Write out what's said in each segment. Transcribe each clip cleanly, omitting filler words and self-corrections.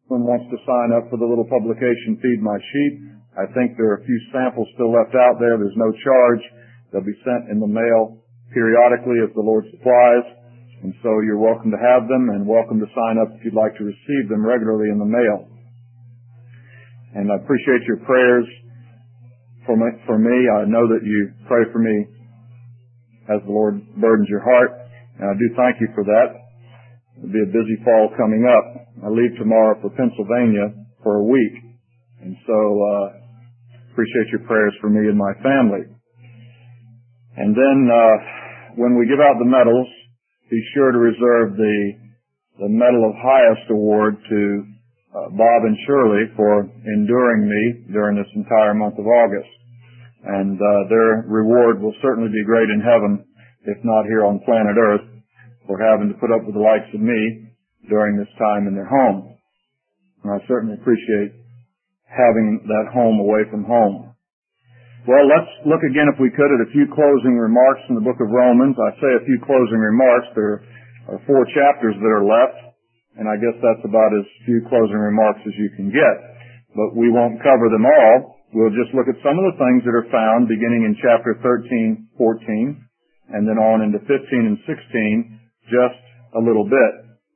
Someone wants to sign up for the little publication, Feed My Sheep. I think there are a few samples still left out there. There's no charge. They'll be sent in the mail periodically as the Lord supplies. And so you're welcome to have them and welcome to sign up if you'd like to receive them regularly in the mail. And I appreciate your prayers for me. I know that you pray for me as the Lord burdens your heart. And I do thank you for that. It'll be a busy fall coming up. I leave tomorrow for Pennsylvania for a week. And so, appreciate your prayers for me and my family. And then, when we give out the medals, be sure to reserve the Medal of Highest Award to Bob and Shirley for enduring me during this entire month of August. And their reward will certainly be great in heaven, if not here on planet Earth, for having to put up with the likes of me during this time in their home. And I certainly appreciate having that home away from home. Well, let's look again, if we could, at a few closing remarks in the book of Romans. I say a few closing remarks. There are 4 chapters that are left, and I guess that's about as few closing remarks as you can get. But we won't cover them all. We'll just look at some of the things that are found beginning in chapter 13, 14, and then on into 15 and 16, just a little bit.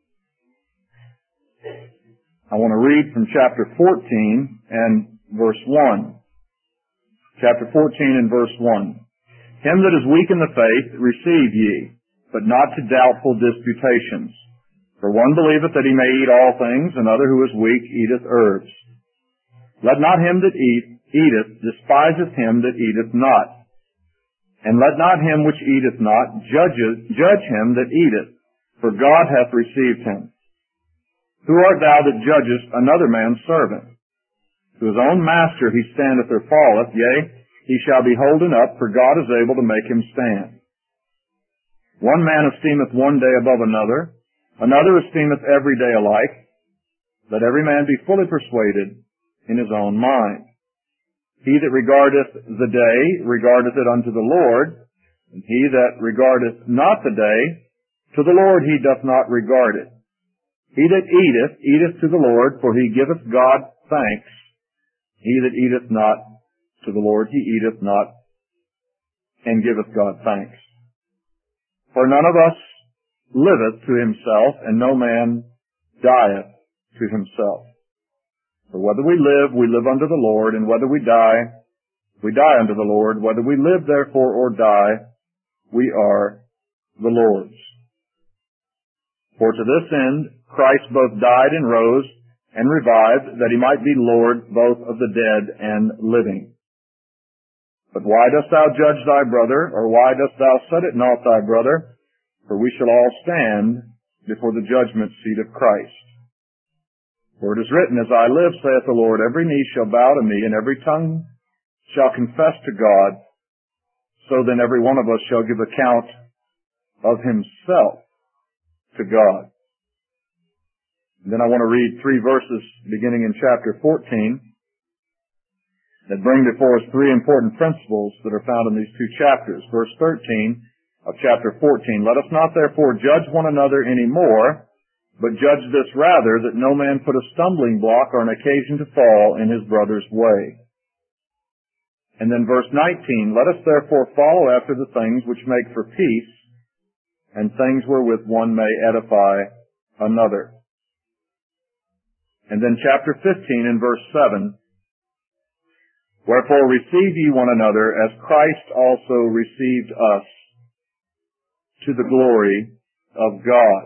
I want to read from chapter 14 and verse 1. Chapter 14 and verse 1. Him that is weak in the faith receive ye, but not to doubtful disputations. For one believeth that he may eat all things, another who is weak eateth herbs. Let not him that eateth despiseth him that eateth not. And let not him which eateth not judge him that eateth, for God hath received him. Who art thou that judgest another man's servant? To his own master he standeth or falleth, yea, he shall be holden up, for God is able to make him stand. One man esteemeth one day above another, another esteemeth every day alike. Let every man be fully persuaded in his own mind. He that regardeth the day regardeth it unto the Lord, and he that regardeth not the day, to the Lord he doth not regard it. He that eateth, eateth to the Lord, for he giveth God thanks. He that eateth not to the Lord, he eateth not, and giveth God thanks. For none of us liveth to himself, and no man dieth to himself. For whether we live unto the Lord, and whether we die unto the Lord. Whether we live therefore or die, we are the Lord's. For to this end Christ both died and rose, and revived, that he might be Lord both of the dead and living. But why dost thou judge thy brother, or why dost thou set at naught thy brother? For we shall all stand before the judgment seat of Christ. For it is written, As I live, saith the Lord, every knee shall bow to me, and every tongue shall confess to God. So then every one of us shall give account of himself to God. And then I want to read 3 verses beginning in chapter 14 that bring before us 3 important principles that are found in these 2 chapters. Verse 13 of chapter 14, Let us not therefore judge one another any more, but judge this rather, that no man put a stumbling block or an occasion to fall in his brother's way. And then verse 19, Let us therefore follow after the things which make for peace, and things wherewith one may edify another. And then chapter 15 and verse 7, Wherefore receive ye one another, as Christ also received us, to the glory of God.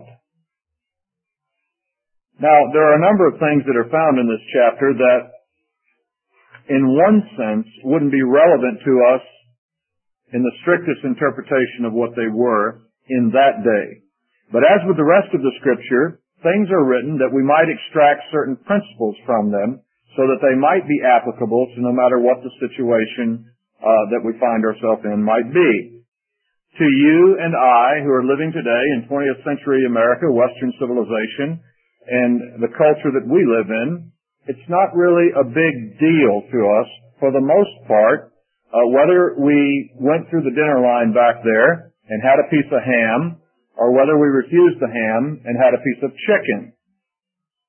Now, there are a number of things that are found in this chapter that, in one sense, wouldn't be relevant to us in the strictest interpretation of what they were in that day. But as with the rest of the Scripture, things are written that we might extract certain principles from them so that they might be applicable to no matter what the situation that we find ourselves in might be. To you and I, who are living today in 20th century America, Western civilization, and the culture that we live in, it's not really a big deal to us, for the most part, whether we went through the dinner line back there and had a piece of ham, or whether we refused the ham and had a piece of chicken.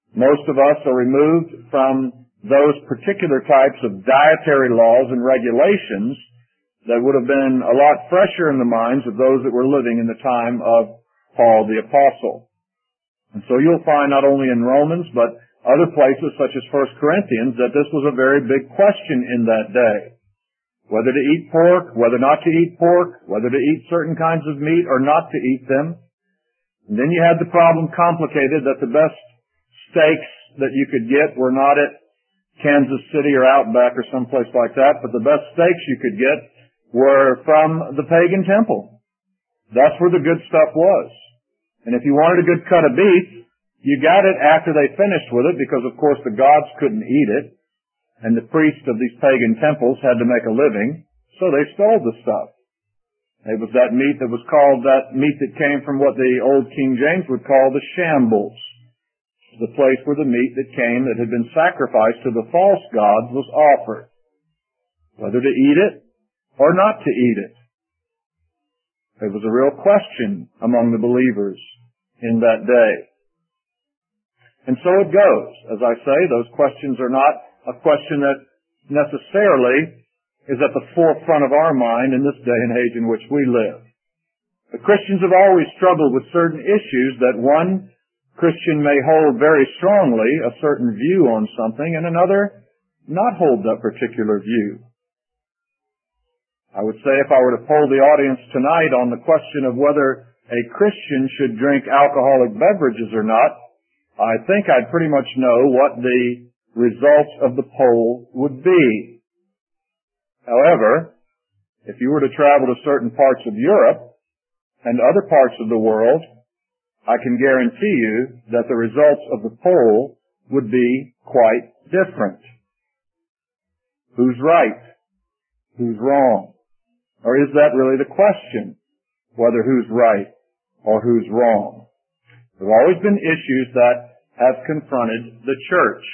Most of us are removed from those particular types of dietary laws and regulations that would have been a lot fresher in the minds of those that were living in the time of Paul the Apostle. And so you'll find not only in Romans, but other places such as 1 Corinthians, that this was a very big question in that day. Whether to eat pork, whether not to eat pork, whether to eat certain kinds of meat or not to eat them. And then you had the problem complicated that the best steaks that you could get were not at Kansas City or Outback or someplace like that, but the best steaks you could get were from the pagan temple. That's where the good stuff was. And if you wanted a good cut of beef, you got it after they finished with it because, of course, the gods couldn't eat it, and the priests of these pagan temples had to make a living, so they stole the stuff. It was that meat that was called, that meat that came from what the old King James would call the shambles. The place where the meat that came that had been sacrificed to the false gods was offered. Whether to eat it or not to eat it. It was a real question among the believers in that day. And so it goes. As I say, those questions are not a question that necessarily is at the forefront of our mind in this day and age in which we live. The Christians have always struggled with certain issues that one Christian may hold very strongly a certain view on something and another not hold that particular view. I would say if I were to poll the audience tonight on the question of whether a Christian should drink alcoholic beverages or not, I think I'd pretty much know what the results of the poll would be. However, if you were to travel to certain parts of Europe and other parts of the world, I can guarantee you that the results of the poll would be quite different. Who's right? Who's wrong? Or is that really the question? Whether who's right or who's wrong? There have always been issues that have confronted the church.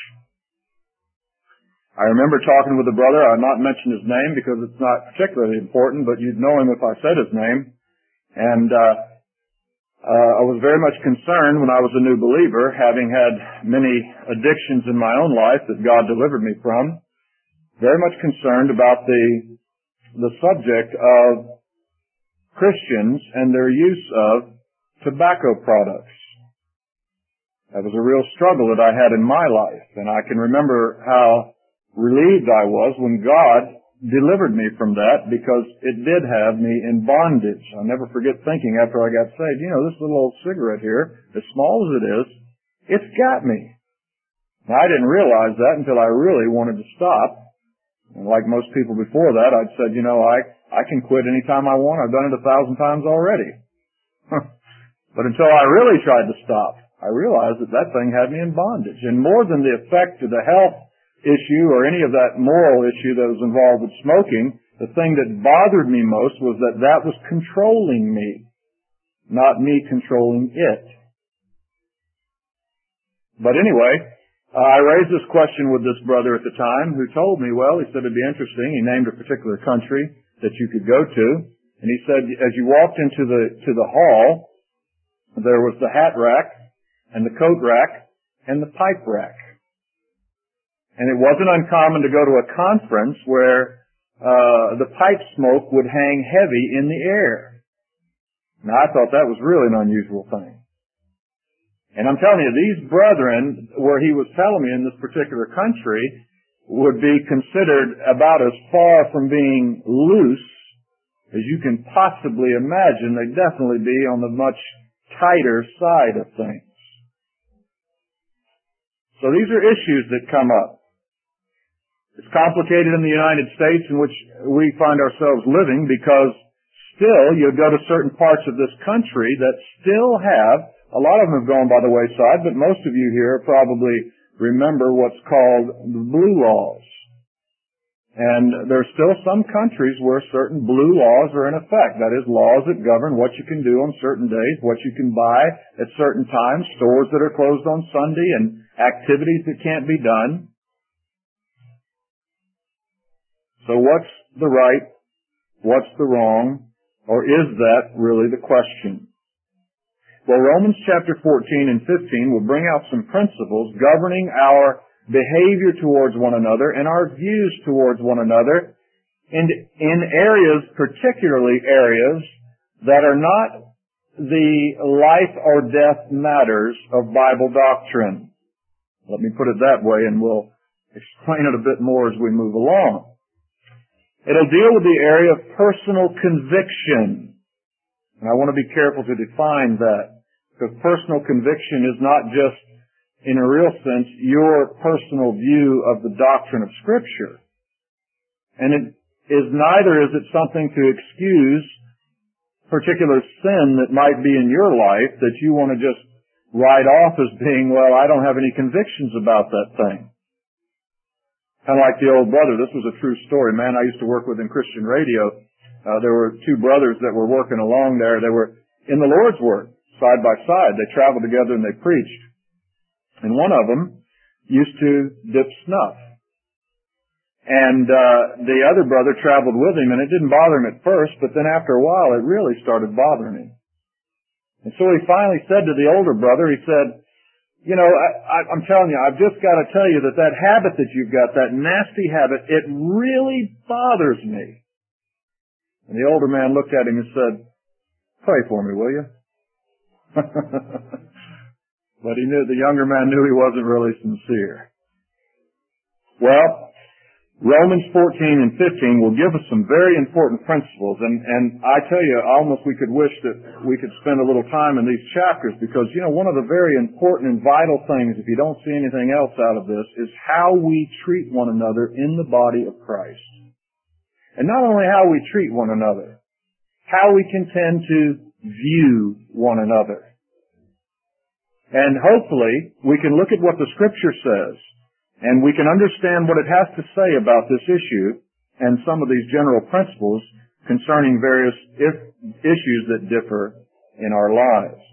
I remember talking with a brother. I'll not mention his name because it's not particularly important, but you'd know him if I said his name. And I was very much concerned when I was a new believer, having had many addictions in my own life that God delivered me from, very much concerned about the subject of Christians and their use of tobacco products. That was a real struggle that I had in my life, and I can remember how relieved I was when God delivered me from that, because it did have me in bondage. I'll never forget thinking after I got saved, this little old cigarette here, as small as it is, it's got me. Now, I didn't realize that until I really wanted to stop. And like most people before that, I'd said, I can quit anytime I want. I've done it 1,000 times already. But until I really tried to stop, I realized that thing had me in bondage. And more than the effect of the health issue or any of that moral issue that was involved with smoking, the thing that bothered me most was that was controlling me, not me controlling it. But anyway, I raised this question with this brother at the time who told me, he said it'd be interesting. He named a particular country that you could go to. And he said, as you walked into the hall, there was the hat rack and the coat rack and the pipe rack. And it wasn't uncommon to go to a conference where the pipe smoke would hang heavy in the air. Now, I thought that was really an unusual thing. And I'm telling you, these brethren, where he was telling me in this particular country, would be considered about as far from being loose as you can possibly imagine. They'd definitely be on the much tighter side of things. So these are issues that come up. It's complicated in the United States in which we find ourselves living, because still you'll go to certain parts of this country that still have, a lot of them have gone by the wayside, but most of you here probably remember what's called the blue laws. And there are still some countries where certain blue laws are in effect. That is, laws that govern what you can do on certain days, what you can buy at certain times, stores that are closed on Sunday, and activities that can't be done. So what's the right? What's the wrong? Or is that really the question? Well, Romans chapter 14 and 15 will bring out some principles governing our behavior towards one another and our views towards one another in areas, particularly areas that are not the life or death matters of Bible doctrine. Let me put it that way, and we'll explain it a bit more as we move along. It'll deal with the area of personal conviction. And I want to be careful to define that, because personal conviction is not just, in a real sense, your personal view of the doctrine of Scripture. And it is neither is it something to excuse particular sin that might be in your life that you want to just write off as being, well, I don't have any convictions about that thing. Kind of like the old brother. This was a true story. Man, I used to work with in Christian radio. There were two brothers that were working along there. They were in the Lord's work, side by side. They traveled together and they preached. And one of them used to dip snuff. And the other brother traveled with him, and it didn't bother him at first, but then after a while it really started bothering him. And so he finally said to the older brother, he said, you know, I'm telling you, I've just got to tell you that habit that you've got, that nasty habit, it really bothers me. And the older man looked at him and said, pray for me, will you? But the younger man knew he wasn't really sincere. Well, Romans 14 and 15 will give us some very important principles, and I tell you, almost we could wish that we could spend a little time in these chapters, because, you know, one of the very important and vital things, if you don't see anything else out of this, is how we treat one another in the body of Christ. And not only how we treat one another, how we contend to view one another. And hopefully, we can look at what the Scripture says, and we can understand what it has to say about this issue and some of these general principles concerning various issues that differ in our lives.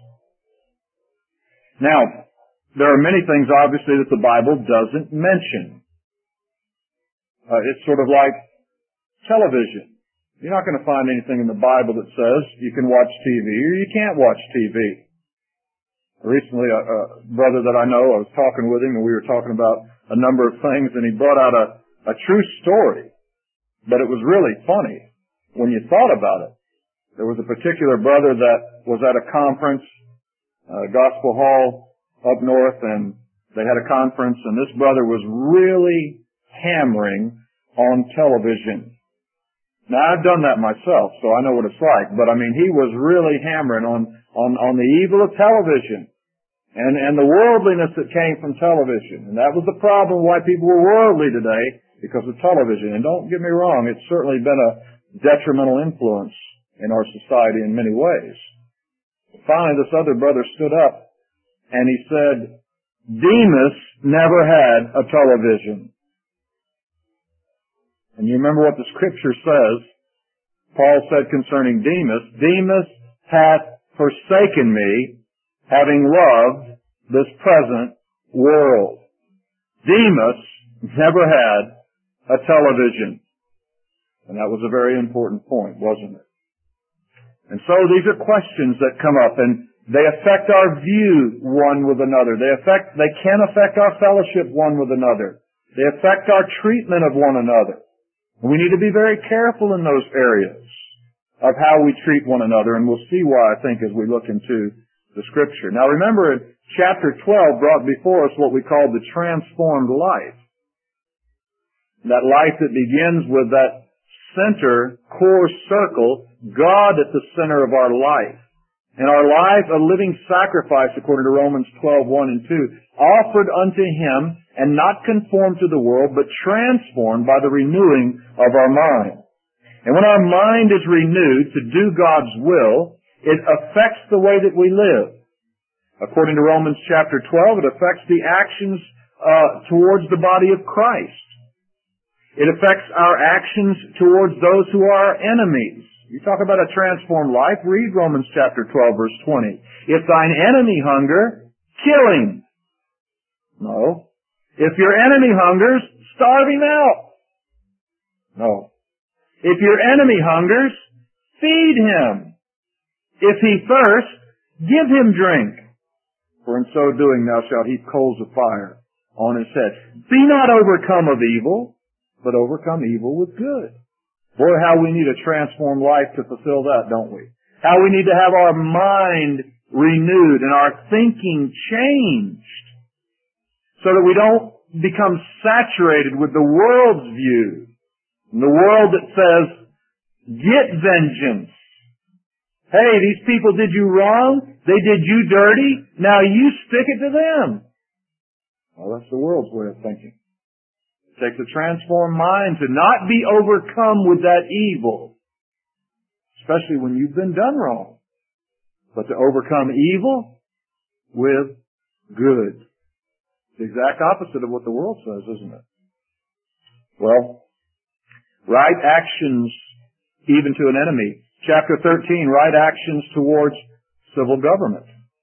Now, there are many things, obviously, that the Bible doesn't mention. It's sort of like television. You're not going to find anything in the Bible that says you can watch TV or you can't watch TV. Recently, a brother that I know, I was talking with him, and we were talking about a number of things, and he brought out a true story, but it was really funny when you thought about it. There was a particular brother that was at a conference, Gospel Hall up north, and they had a conference, and this brother was really hammering on television. Now, I've done that myself, so I know what it's like, but I mean, he was really hammering on the evil of television and the worldliness that came from television. And that was the problem why people were worldly today, because of television. And don't get me wrong, it's certainly been a detrimental influence in our society in many ways. Finally, this other brother stood up and he said, Demas never had a television. And you remember what the Scripture says. Paul said concerning Demas, Demas hath forsaken me, having loved this present world. Demas never had a television. And that was a very important point, wasn't it? And so these are questions that come up, and they affect our view one with another. They can affect our fellowship one with another. They affect our treatment of one another. We need to be very careful in those areas of how we treat one another, and we'll see why, I think, as we look into the Scripture. Now remember, chapter 12 brought before us what we call the transformed life. That life that begins with that center, core circle, God at the center of our life. And our life a living sacrifice, according to Romans 12:1 and 2, offered unto Him, and not conformed to the world, but transformed by the renewing of our mind. And when our mind is renewed to do God's will, it affects the way that we live. According to Romans chapter 12, it affects the actions towards the body of Christ. It affects our actions towards those who are our enemies. You talk about a transformed life, read Romans chapter 12, verse 20. If thine enemy hunger, kill him. No. If your enemy hungers, starve him out. No. If your enemy hungers, feed him. If he thirsts, Give him drink, for in so doing thou shalt heap coals of fire on his head. Be not overcome of evil, but overcome evil with good. Boy, how we need a transformed life to fulfill that, don't we? How we need to have our mind renewed and our thinking changed so that we don't become saturated with the world's view. And the world that says, get vengeance. Hey, these people did you wrong. They did you dirty. Now you stick it to them. Well, that's the world's way of thinking. It takes a transformed mind to not be overcome with that evil, especially when you've been done wrong, but to overcome evil with good. The exact opposite of what the world says, isn't it? Well, right actions even to an enemy. Chapter 13, right actions towards civil government.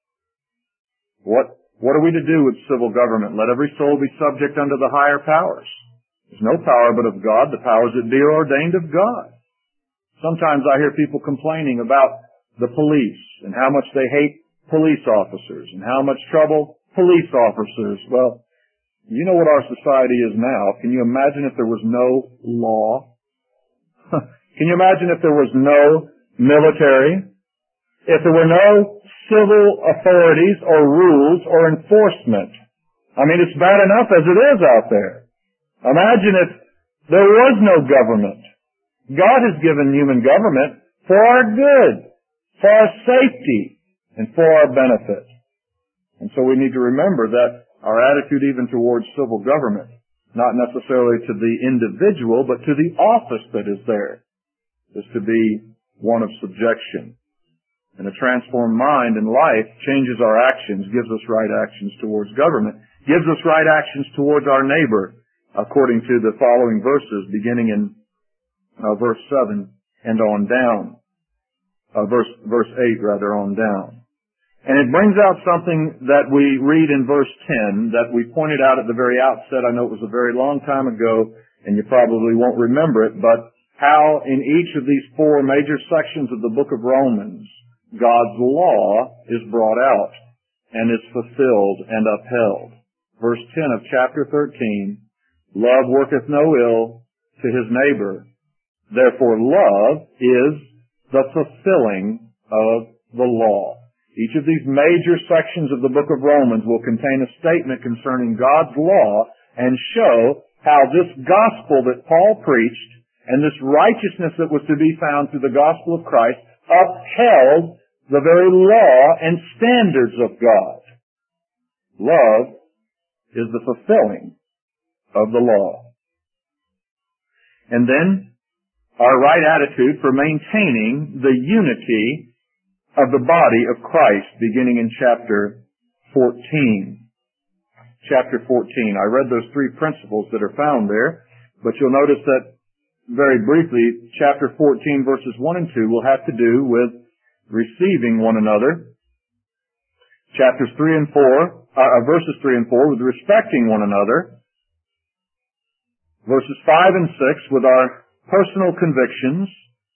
What are we to do with civil government? Let every soul be subject unto the higher powers. There's no power but of God. The powers that be are ordained of God. Sometimes I hear people complaining about the police and how much they hate police officers and how much trouble police officers. Well, you know what our society is now. Can you imagine if there was no law? Can you imagine if there was no military? If there were no civil authorities or rules or enforcement? I mean, it's bad enough as it is out there. Imagine if there was no government. God has given human government for our good, for our safety, and for our benefit. And so we need to remember that our attitude even towards civil government, not necessarily to the individual, but to the office that is there, is to be one of subjection. And a transformed mind and life changes our actions, gives us right actions towards government, gives us right actions towards our neighbor, according to the following verses, beginning in verse 7 and on down. Verse 8 rather, on down. And it brings out something that we read in verse 10 that we pointed out at the very outset. I know it was a very long time ago, and you probably won't remember it, but how in each of these four major sections of the book of Romans, God's law is brought out and is fulfilled and upheld. Verse 10 of chapter 13, love worketh no ill to his neighbor. Therefore love is the fulfilling of the law. Each of these major sections of the book of Romans will contain a statement concerning God's law and show how this gospel that Paul preached and this righteousness that was to be found through the gospel of Christ upheld the very law and standards of God. Love is the fulfilling of the law. And then our right attitude for maintaining the unity of the body of Christ, beginning in chapter 14. Chapter 14. I read those three principles that are found there, but you'll notice that very briefly, chapter 14 verses 1 and 2 will have to do with receiving one another. Chapters 3 and 4, verses 3 and 4 with respecting one another. Verses 5 and 6 with our personal convictions.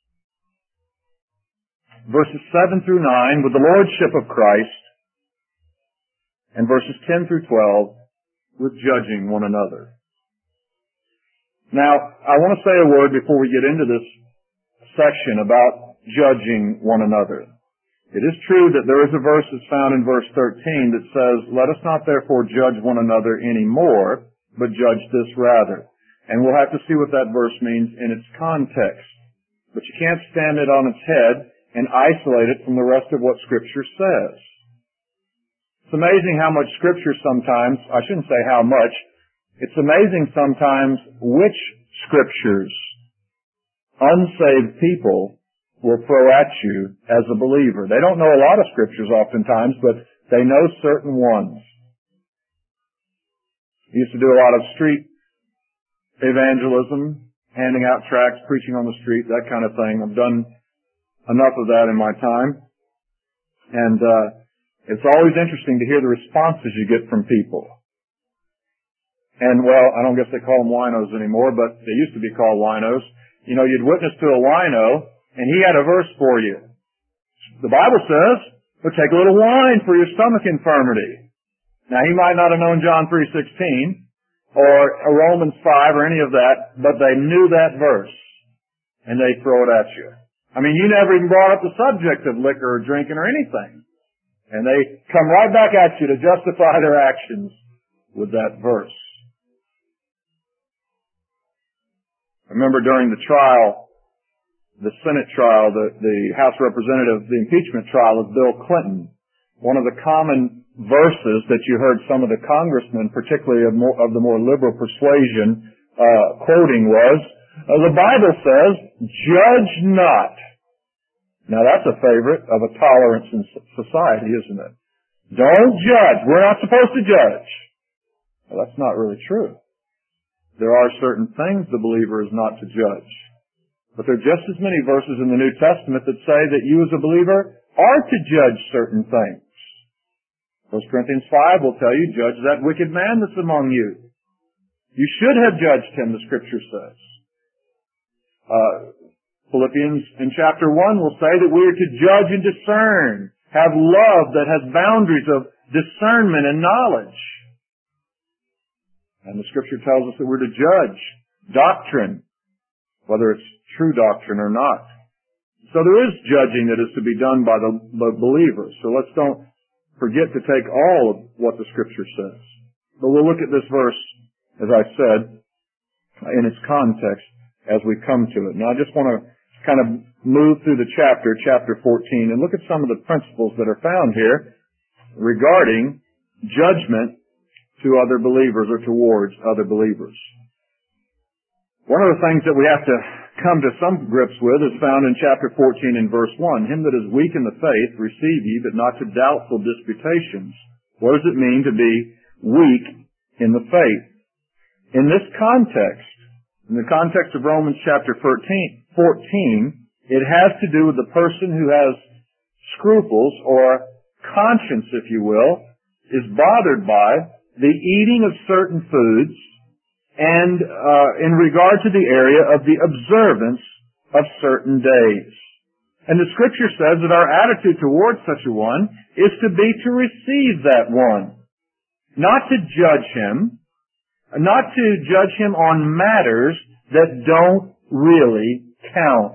Verses 7 through 9 with the lordship of Christ. And verses 10 through 12 with judging one another. Now, I want to say a word before we get into this section about judging one another. It is true that there is a verse that's found in verse 13 that says, let us not therefore judge one another anymore, but judge this rather. And we'll have to see what that verse means in its context. But you can't stand it on its head and isolate it from the rest of what Scripture says. It's amazing how much Scripture sometimes, I shouldn't say how much, it's amazing sometimes which Scriptures unsaved people will throw at you as a believer. They don't know a lot of Scriptures oftentimes, but they know certain ones. I used to do a lot of street evangelism, handing out tracts, preaching on the street, that kind of thing. I've done enough of that in my time. And it's always interesting to hear the responses you get from people. And, well, I don't guess they call them winos anymore, but they used to be called winos. You know, you'd witness to a wino, and he had a verse for you. The Bible says, Or take a little wine for your stomach infirmity. Now, he might not have known John 3:16 or Romans 5 or any of that, but they knew that verse, and they throw it at you. I mean, you never even brought up the subject of liquor or drinking or anything. And they come right back at you to justify their actions with that verse. I remember during the trial, the Senate trial, the House Representative, the impeachment trial of Bill Clinton, one of the common verses that you heard some of the congressmen, particularly of the more liberal persuasion, quoting was, the Bible says, "Judge not." Now that's a favorite of a tolerance in society, isn't it? Don't judge. We're not supposed to judge. Well, that's not really true. There are certain things the believer is not to judge. But there are just as many verses in the New Testament that say that you as a believer are to judge certain things. 1 Corinthians 5 will tell you, judge that wicked man that's among you. You should have judged him, the Scripture says. Philippians in chapter 1 will say that we are to judge and discern, have love that has boundaries of discernment and knowledge. And the Scripture tells us that we're to judge doctrine, whether it's true doctrine or not. So there is judging that is to be done by the believers. So let's don't forget to take all of what the Scripture says. But we'll look at this verse, as I said, in its context as we come to it. Now I just want to kind of move through the chapter 14, and look at some of the principles that are found here regarding judgment to other believers or towards other believers. One of the things that we have to come to some grips with is found in chapter 14 in verse 1. Him that is weak in the faith receive ye, but not to doubtful disputations. What does it mean to be weak in the faith? In this context, in the context of Romans chapter 14, it has to do with the person who has scruples or conscience, if you will, is bothered by the eating of certain foods and in regard to the area of the observance of certain days. And the Scripture says that our attitude towards such a one is to be to receive that one, not to judge him, not to judge him on matters that don't really count,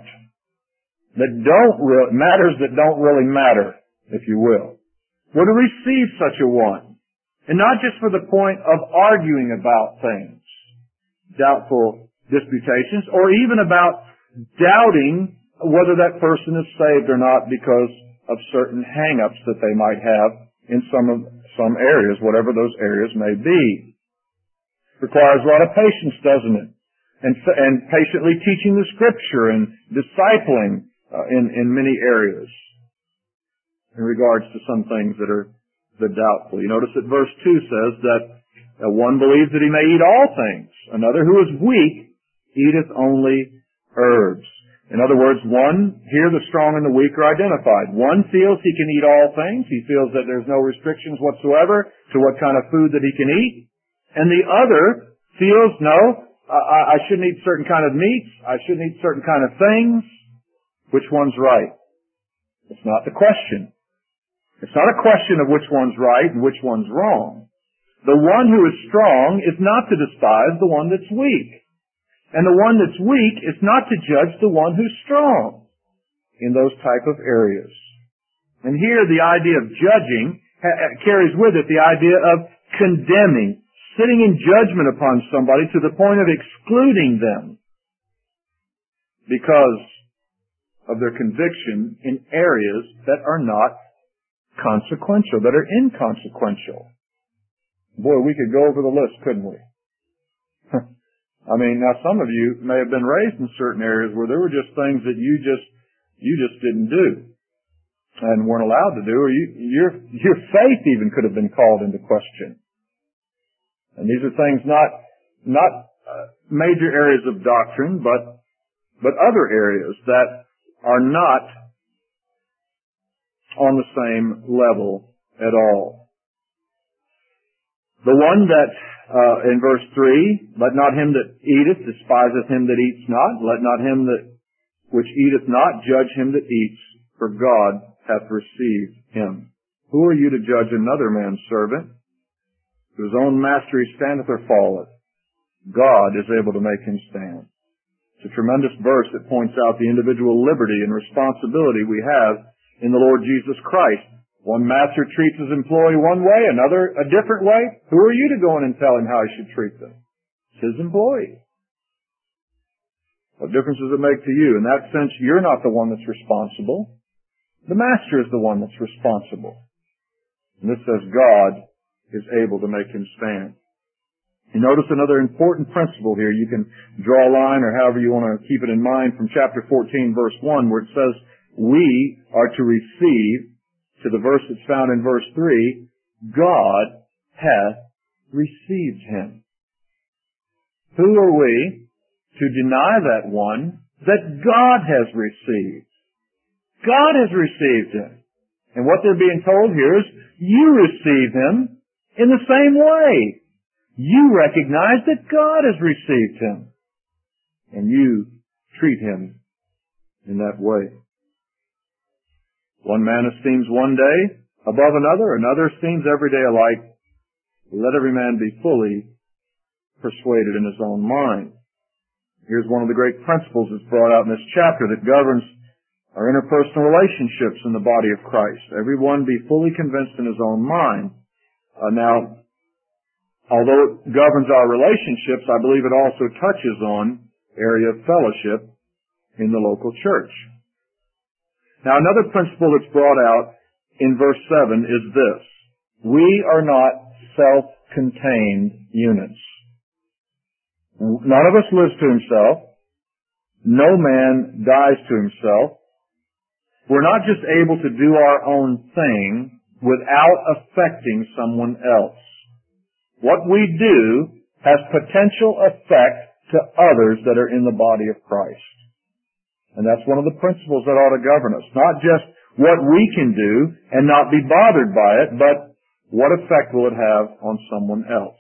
matters that don't really matter, if you will. We're to receive such a one, and not just for the point of arguing about things, doubtful disputations, or even about doubting whether that person is saved or not because of certain hang-ups that they might have in some areas, whatever those areas may be. Requires a lot of patience, doesn't it? And patiently teaching the Scripture and discipling in many areas in regards to some things that are doubtful. You notice that verse 2 says that one believes that he may eat all things. Another who is weak eateth only herbs. In other words, here the strong and the weak are identified. One feels he can eat all things. He feels that there's no restrictions whatsoever to what kind of food that he can eat. And the other feels, no, I shouldn't eat certain kind of meats. I shouldn't eat certain kind of things. Which one's right? It's not the question. It's not a question of which one's right and which one's wrong. The one who is strong is not to despise the one that's weak. And the one that's weak is not to judge the one who's strong in those type of areas. And here the idea of judging carries with it the idea of condemning, sitting in judgment upon somebody to the point of excluding them because of their conviction in areas that are not consequential, that are inconsequential. Boy, we could go over the list, couldn't we? I mean, now some of you may have been raised in certain areas where there were just things that you just didn't do and weren't allowed to do, or your faith even could have been called into question. And these are things not major areas of doctrine, but other areas that are not on the same level at all. The one that, in verse 3, let not him that eateth despiseth him that eats not. Let not him that which eateth not judge him that eats, for God hath received him. Who are you to judge another man's servant? To his own master he standeth or falleth. God is able to make him stand. It's a tremendous verse that points out the individual liberty and responsibility we have in the Lord Jesus Christ. One master treats his employee one way, another a different way. Who are you to go in and tell him how he should treat them? It's his employee. What difference does it make to you? In that sense, you're not the one that's responsible. The master is the one that's responsible. And this says God is able to make him stand. You notice another important principle here. You can draw a line or however you want to keep it in mind from chapter 14, verse 1, where it says, we are to receive, to the verse that's found in verse 3, God hath received him. Who are we to deny that one that God has received? God has received him. And what they're being told here is, you receive him in the same way. You recognize that God has received him. And you treat him in that way. One man esteems one day above another, another esteems every day alike. Let every man be fully persuaded in his own mind. Here's one of the great principles that's brought out in this chapter that governs our interpersonal relationships in the body of Christ. Everyone be fully convinced in his own mind. Now, although it governs our relationships, I believe it also touches on area of fellowship in the local church. Now, another principle that's brought out in verse 7 is this. We are not self-contained units. None of us lives to himself. No man dies to himself. We're not just able to do our own thing without affecting someone else. What we do has potential effect to others that are in the body of Christ. And that's one of the principles that ought to govern us. Not just what we can do and not be bothered by it, but what effect will it have on someone else?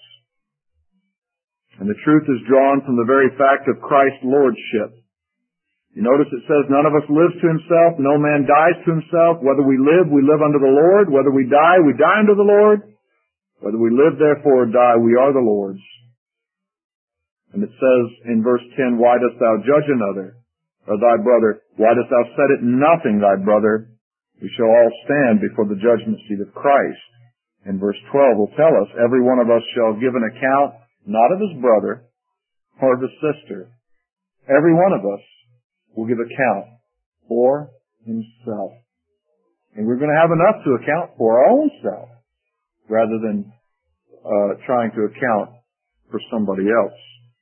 And the truth is drawn from the very fact of Christ's lordship. You notice it says, none of us lives to himself, no man dies to himself. Whether we live unto the Lord. Whether we die unto the Lord. Whether we live, therefore, or die, we are the Lord's. And it says in verse 10, why dost thou judge another, or thy brother? Why dost thou set at nothing thy brother? We shall all stand before the judgment seat of Christ. And verse 12 will tell us, every one of us shall give an account, not of his brother, or of his sister. Every one of us will give account for himself. And we're going to have enough to account for our own self, rather than trying to account for somebody else.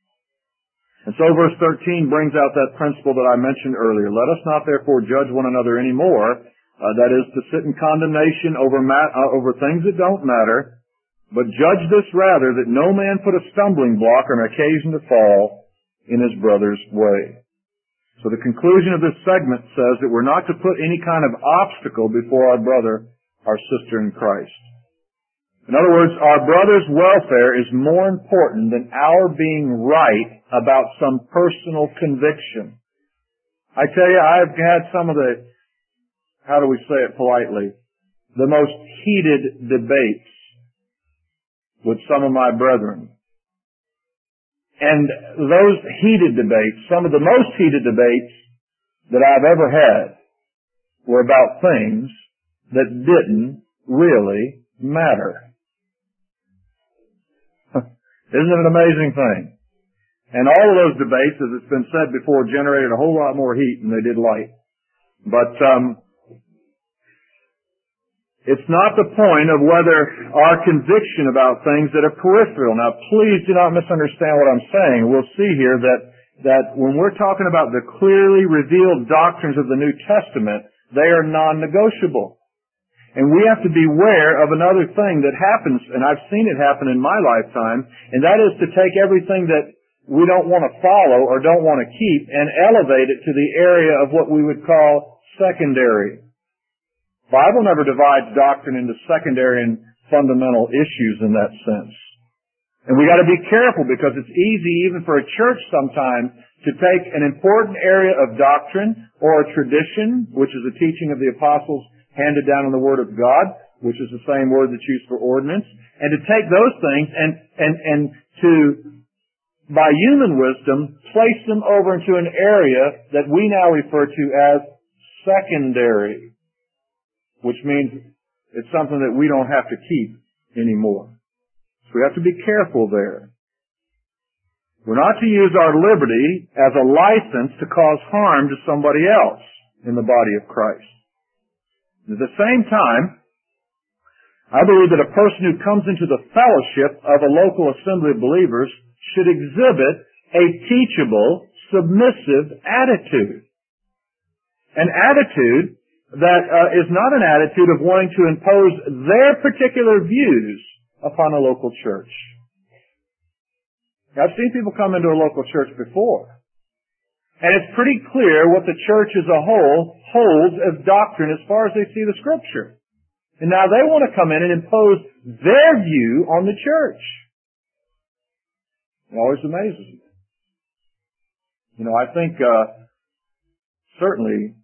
And so verse 13 brings out that principle that I mentioned earlier. Let us not therefore judge one another anymore, that is to sit in condemnation over things that don't matter, but judge this rather, that no man put a stumbling block or an occasion to fall in his brother's way. So the conclusion of this segment says that we're not to put any kind of obstacle before our brother, our sister in Christ. In other words, our brother's welfare is more important than our being right about some personal conviction. I tell you, I've had some of the, how do we say it politely, the most heated debates with some of my brethren. And those heated debates, some of the most heated debates that I've ever had, were about things that didn't really matter. Isn't it an amazing thing? And all of those debates, as it's been said before, generated a whole lot more heat than they did light. But it's not the point of whether our conviction about things that are peripheral. Now, please do not misunderstand what I'm saying. We'll see here that when we're talking about the clearly revealed doctrines of the New Testament, they are non-negotiable. And we have to beware of another thing that happens, and I've seen it happen in my lifetime, and that is to take everything that we don't want to follow or don't want to keep and elevate it to the area of what we would call secondary. The Bible never divides doctrine into secondary and fundamental issues in that sense. And we got to be careful, because it's easy even for a church sometimes to take an important area of doctrine or a tradition, which is the teaching of the apostles handed down in the Word of God, which is the same word that's used for ordinance, and to take those things and to, by human wisdom, place them over into an area that we now refer to as secondary, which means it's something that we don't have to keep anymore. So we have to be careful there. We're not to use our liberty as a license to cause harm to somebody else in the body of Christ. At the same time, I believe that a person who comes into the fellowship of a local assembly of believers should exhibit a teachable, submissive attitude. An attitude that is not an attitude of wanting to impose their particular views upon a local church. Now, I've seen people come into a local church before, and it's pretty clear what the church as a whole holds as doctrine as far as they see the Scripture. And now they want to come in and impose their view on the church. It always amazes me. You know, I think certainly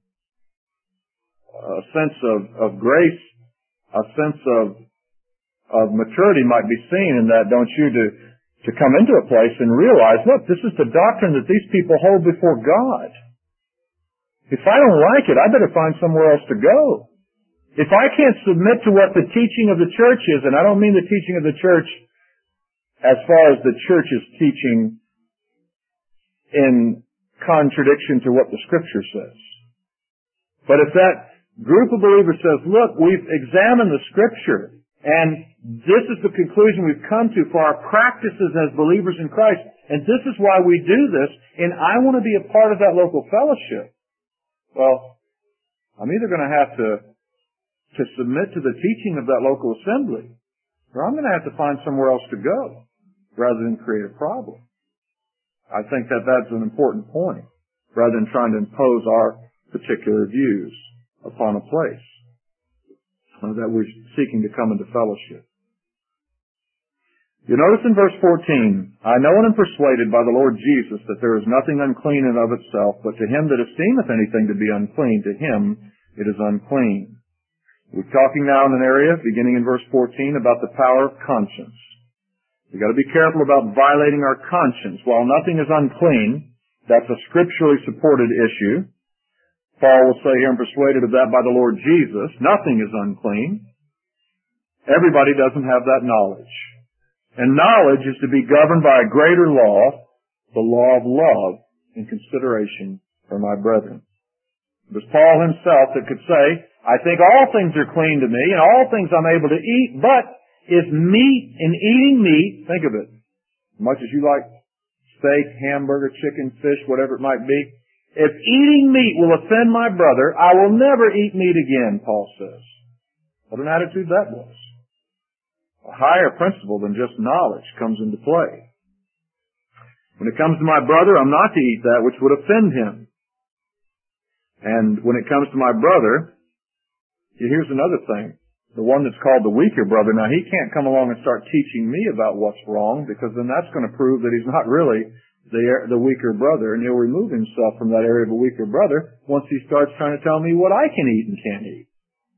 a sense of grace, a sense of maturity might be seen in that, don't you, to come into a place and realize, look, this is the doctrine that these people hold before God. If I don't like it, I better find somewhere else to go. If I can't submit to what the teaching of the church is, and I don't mean the teaching of the church as far as the church is teaching in contradiction to what the Scripture says. But if that group of believers says, look, we've examined the Scripture, and this is the conclusion we've come to for our practices as believers in Christ, and this is why we do this, and I want to be a part of that local fellowship. Well, I'm either going to have to submit to the teaching of that local assembly, or I'm going to have to find somewhere else to go, rather than create a problem. I think that that's an important point, rather than trying to impose our particular views upon a place that we're seeking to come into fellowship. You notice in verse 14, I know and am persuaded by the Lord Jesus that there is nothing unclean in of itself, but to him that esteemeth anything to be unclean, to him it is unclean. We're talking now in an area, beginning in verse 14, about the power of conscience. We've got to be careful about violating our conscience. While nothing is unclean, that's a scripturally supported issue. Paul will say here, I'm persuaded of that by the Lord Jesus. Nothing is unclean. Everybody doesn't have that knowledge. And knowledge is to be governed by a greater law, the law of love and consideration for my brethren. It was Paul himself that could say, I think all things are clean to me and all things I'm able to eat, but if meat and eating meat, think of it, as much as you like steak, hamburger, chicken, fish, whatever it might be, if eating meat will offend my brother, I will never eat meat again, Paul says. What an attitude that was. A higher principle than just knowledge comes into play. When it comes to my brother, I'm not to eat that which would offend him. And when it comes to my brother, here's another thing. The one that's called the weaker brother, now he can't come along and start teaching me about what's wrong, because then that's going to prove that he's not really the weaker brother, and he'll remove himself from that area of a weaker brother once he starts trying to tell me what I can eat and can't eat.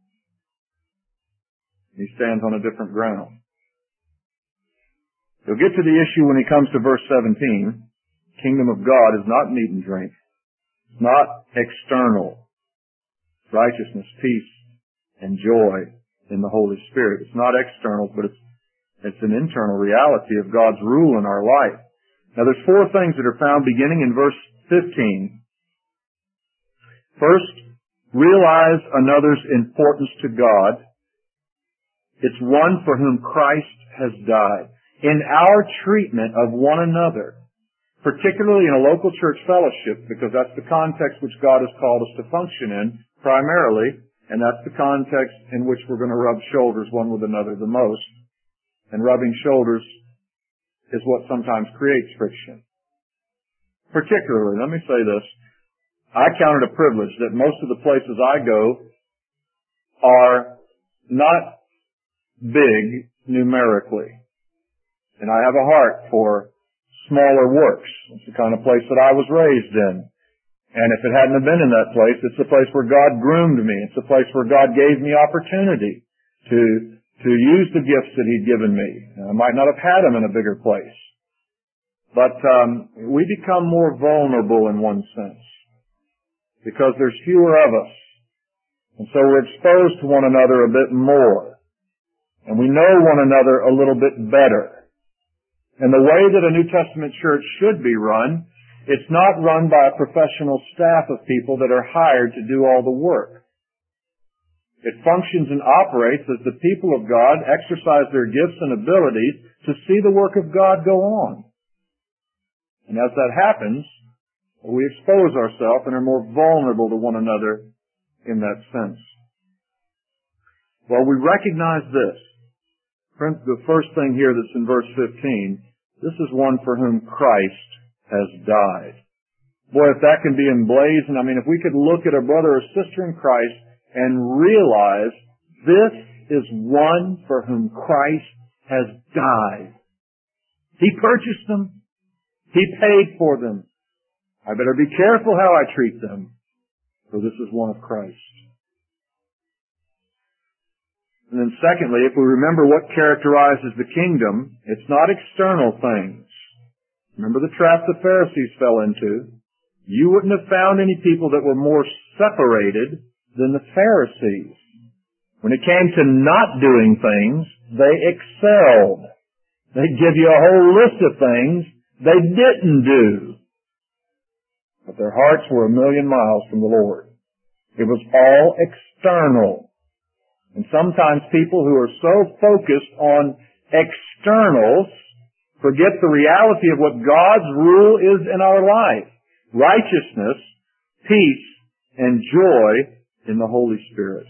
He stands on a different ground. He'll get to the issue when he comes to verse 17. Kingdom of God is not meat and drink. It's not external. Righteousness, peace, and joy in the Holy Spirit. It's not external, but it's an internal reality of God's rule in our life. Now there's four things that are found beginning in verse 15. First, realize another's importance to God. It's one for whom Christ has died. In our treatment of one another, particularly in a local church fellowship, because that's the context which God has called us to function in primarily, and that's the context in which we're going to rub shoulders one with another the most. And rubbing shoulders is what sometimes creates friction. Particularly, let me say this, I count it a privilege that most of the places I go are not big numerically. And I have a heart for smaller works. It's the kind of place that I was raised in. And if it hadn't have been in that place, it's the place where God groomed me. It's the place where God gave me opportunity to use the gifts that He'd given me. I might not have had them in a bigger place. But we become more vulnerable in one sense because there's fewer of us. And so we're exposed to one another a bit more. And we know one another a little bit better. And the way that a New Testament church should be run, it's not run by a professional staff of people that are hired to do all the work. It functions and operates as the people of God exercise their gifts and abilities to see the work of God go on. And as that happens, we expose ourselves and are more vulnerable to one another in that sense. Well, we recognize this. The first thing here that's in verse 15, this is one for whom Christ has died. Boy, if that can be emblazoned, if we could look at a brother or sister in Christ and realize this is one for whom Christ has died. He purchased them. He paid for them. I better be careful how I treat them, for this is one of Christ. And then secondly, if we remember what characterizes the kingdom, it's not external things. Remember the trap the Pharisees fell into? You wouldn't have found any people that were more separated than the Pharisees. When it came to not doing things, they excelled. They'd give you a whole list of things they didn't do. But their hearts were 1,000,000 miles from the Lord. It was all external. And sometimes people who are so focused on externals forget the reality of what God's rule is in our life. Righteousness, peace, and joy in the Holy Spirit.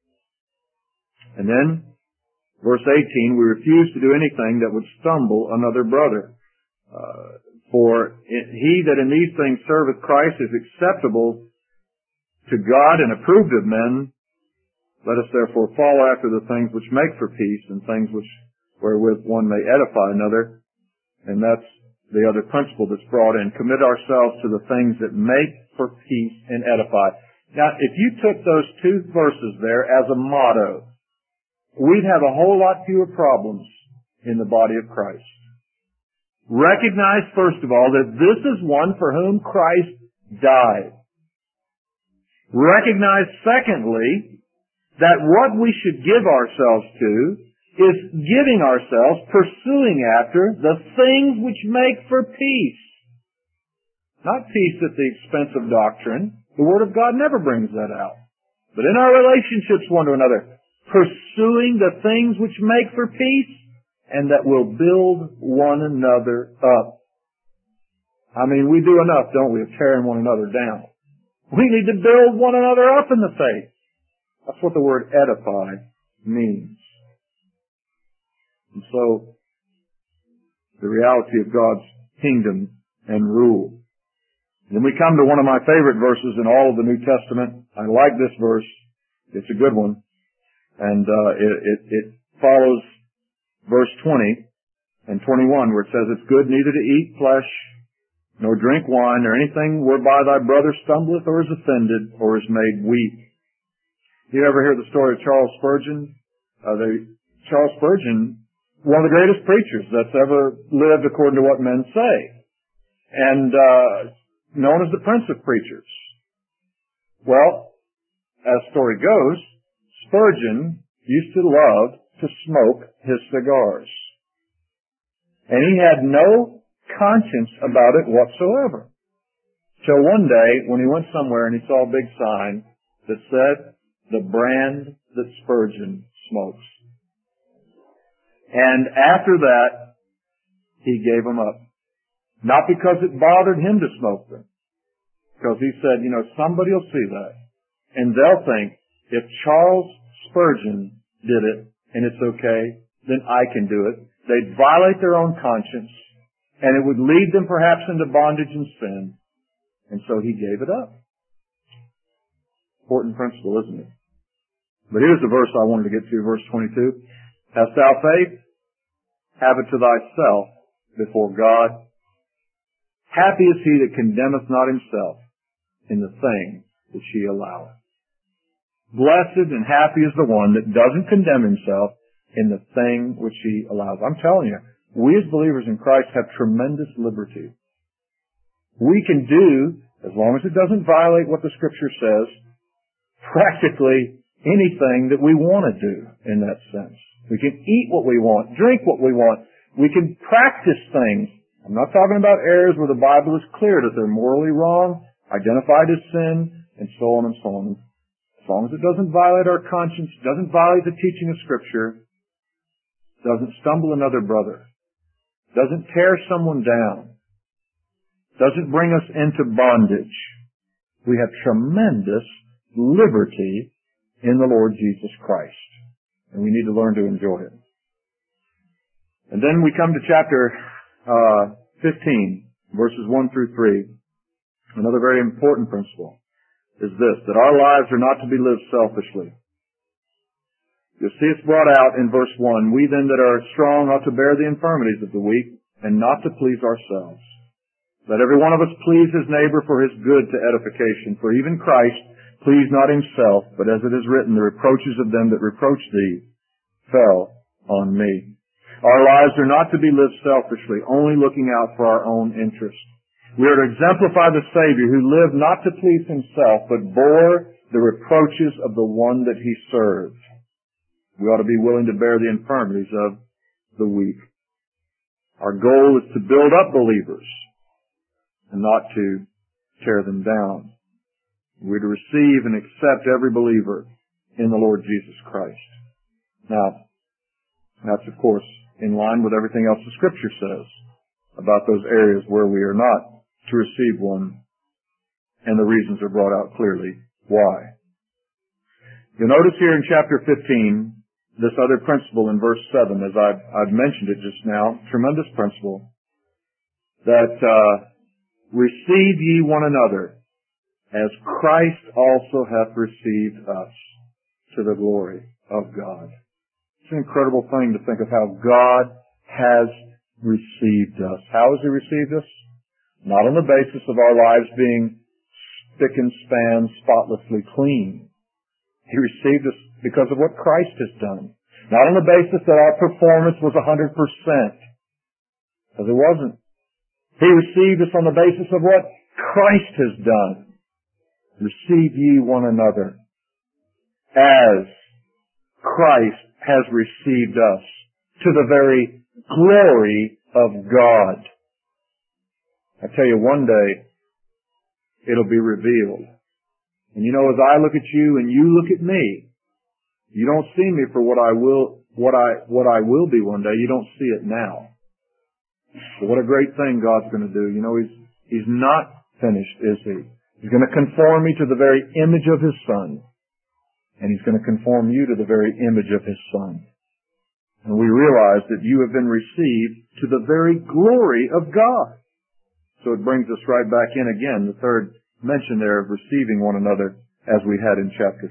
And then, verse 18, we refuse to do anything that would stumble another brother. For he that in these things serveth Christ is acceptable to God and approved of men. Let us therefore follow after the things which make for peace and things wherewith one may edify another. And that's the other principle that's brought in. Commit ourselves to the things that make for peace and edify. Now, if you took those two verses there as a motto, we'd have a whole lot fewer problems in the body of Christ. Recognize, first of all, that this is one for whom Christ died. Recognize, secondly, that what we should give ourselves to is giving ourselves, pursuing after the things which make for peace. Not peace at the expense of doctrine. The Word of God never brings that out. But in our relationships one to another, pursuing the things which make for peace and that will build one another up. We do enough, don't we, of tearing one another down. We need to build one another up in the faith. That's what the word edify means. And so, the reality of God's kingdom and rule. Then we come to one of my favorite verses in all of the New Testament. I like this verse. It's a good one. And it follows verse 20 and 21 where it says, it's good neither to eat flesh nor drink wine or anything whereby thy brother stumbleth or is offended or is made weak. You ever hear the story of Charles Spurgeon? Charles Spurgeon, one of the greatest preachers that's ever lived according to what men say. And known as the Prince of Preachers. Well, as the story goes, Spurgeon used to love to smoke his cigars. And he had no conscience about it whatsoever. Till one day, when he went somewhere and he saw a big sign that said, the brand that Spurgeon smokes. And after that, he gave them up. Not because it bothered him to smoke them. Because he said, somebody will see that. And they'll think, if Charles Spurgeon did it, and it's okay, then I can do it. They'd violate their own conscience, and it would lead them perhaps into bondage and sin. And so he gave it up. Important principle, isn't it? But here's the verse I wanted to get to, verse 22. Hast thou faith? Have it to thyself before God. Happy is he that condemneth not himself. in the thing which He alloweth. Blessed and happy is the one that doesn't condemn himself in the thing which He allows. I'm telling you, we as believers in Christ have tremendous liberty. We can do, as long as it doesn't violate what the Scripture says, practically anything that we want to do in that sense. We can eat what we want, drink what we want. We can practice things. I'm not talking about areas where the Bible is clear that they're morally wrong, identified as sin, and so on and so on. As long as it doesn't violate our conscience, doesn't violate the teaching of Scripture, doesn't stumble another brother, doesn't tear someone down, doesn't bring us into bondage, we have tremendous liberty in the Lord Jesus Christ. And we need to learn to enjoy it. And then we come to chapter 15, verses 1 through 3. Another very important principle is this, that our lives are not to be lived selfishly. You'll see it's brought out in verse 1, we then that are strong ought to bear the infirmities of the weak, and not to please ourselves. Let every one of us please his neighbor for his good to edification. For even Christ pleased not himself, but as it is written, the reproaches of them that reproach thee fell on me. Our lives are not to be lived selfishly, only looking out for our own interest. We are to exemplify the Savior who lived not to please himself, but bore the reproaches of the one that he served. We ought to be willing to bear the infirmities of the weak. Our goal is to build up believers and not to tear them down. We're to receive and accept every believer in the Lord Jesus Christ. Now, that's of course in line with everything else the Scripture says about those areas where we are not to receive one, and the reasons are brought out clearly why. You'll notice here in chapter 15, this other principle in verse 7, as I've mentioned it just now, tremendous principle, that receive ye one another, as Christ also hath received us, to the glory of God. It's an incredible thing to think of how God has received us. How has He received us? Not on the basis of our lives being spick and span, spotlessly clean. He received us because of what Christ has done. Not on the basis that our performance was 100%, because it wasn't. He received us on the basis of what Christ has done. Receive ye one another as Christ has received us to the very glory of God. I tell you, one day it'll be revealed. And you know, as I look at you and you look at me, you don't see me for what I will be one day. You don't see it now. But what a great thing God's going to do. You know, He's not finished, is He? He's going to conform me to the very image of His Son. And He's going to conform you to the very image of His Son. And we realize that you have been received to the very glory of God. So it brings us right back in again, the third mention there of receiving one another, as we had in chapter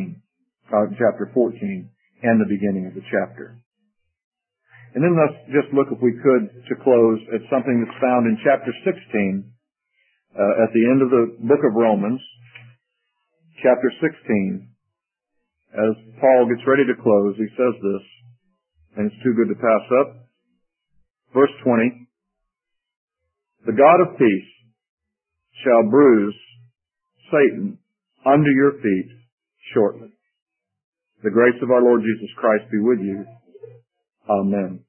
14, and the beginning of the chapter. And then let's just look, if we could, to close, at something that's found in chapter 16, at the end of the book of Romans, chapter 16. As Paul gets ready to close, he says this, and it's too good to pass up. Verse 20, the God of peace shall bruise Satan under your feet shortly. The grace of our Lord Jesus Christ be with you. Amen.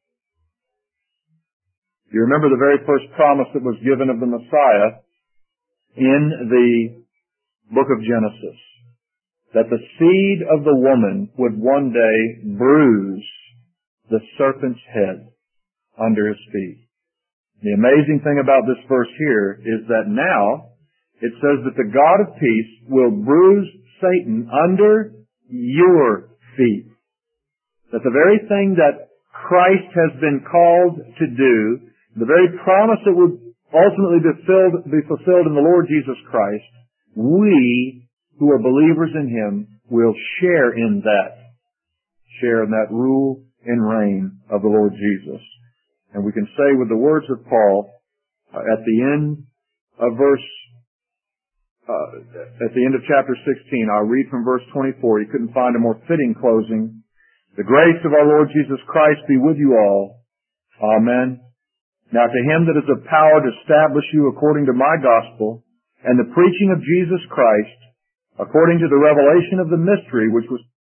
You remember the very first promise that was given of the Messiah in the book of Genesis, that the seed of the woman would one day bruise the serpent's head under his feet. The amazing thing about this verse here is that now it says that the God of peace will bruise Satan under your feet. That the very thing that Christ has been called to do, the very promise that would ultimately be fulfilled in the Lord Jesus Christ, we who are believers in Him will share in that rule and reign of the Lord Jesus. And we can say with the words of Paul at the end of verse at the end of chapter 16, I'll read from verse 24. He couldn't find a more fitting closing. The grace of our Lord Jesus Christ be with you all. Amen. Now to him that is of power to establish you according to my gospel and the preaching of Jesus Christ, according to the revelation of the mystery which was